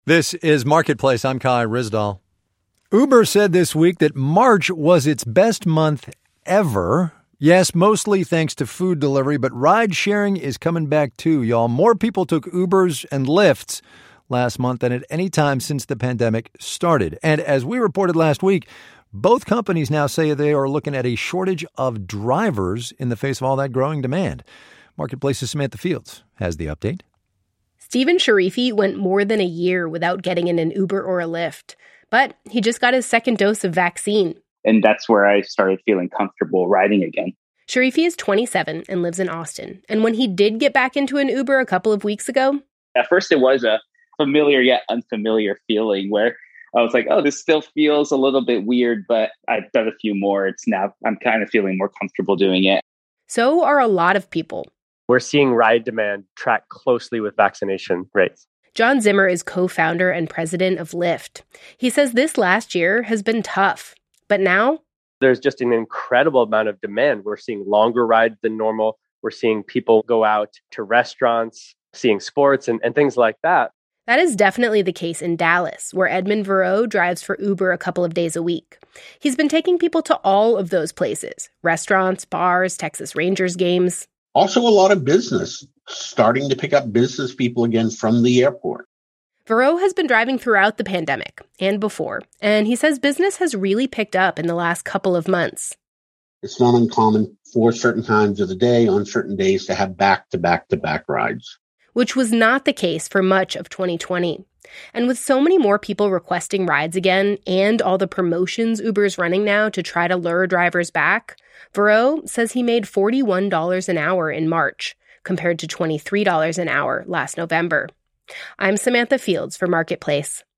This is Marketplace. I'm Kai Ryssdal. Uber said this week that March was its best month ever. Yes, mostly thanks to food delivery, but ride sharing is coming back too, y'all. More people took Ubers and Lyfts last month than at any time since the pandemic started. And as we reported last week, both companies now say they are looking at a shortage of drivers in the face of all that growing demand. Marketplace's Samantha Fields has the update. Stephen Sharifi went more than a year without getting in an Uber or a Lyft, but he just got his second dose of vaccine. And that's where I started feeling comfortable riding again. Sharifi is 27 and lives in Austin. And when he did get back into an Uber a couple of weeks ago, at first it was a familiar yet unfamiliar feeling where I was like, oh, this still feels a little bit weird, but I've done a few more. I'm kind of feeling more comfortable doing it. So are a lot of people. We're seeing ride demand track closely with vaccination rates. John Zimmer is co-founder and president of Lyft. He says this last year has been tough, but now there's just an incredible amount of demand. We're seeing longer rides than normal. We're seeing people go out to restaurants, seeing sports and things like that. That is definitely the case in Dallas, where Edmund Verreau drives for Uber a couple of days a week. He's been taking people to all of those places: restaurants, bars, Texas Rangers games. Also, a lot of business, starting to pick up business people again from the airport. Verreau has been driving throughout the pandemic and before, and he says business has really picked up in the last couple of months. It's not uncommon for certain times of the day, on certain days, to have back-to-back-to-back rides. Which was not the case for much of 2020. And with so many more people requesting rides again and all the promotions Uber's running now to try to lure drivers back, Verreau says he made $41 an hour in March, compared to $23 an hour last November. I'm Samantha Fields for Marketplace.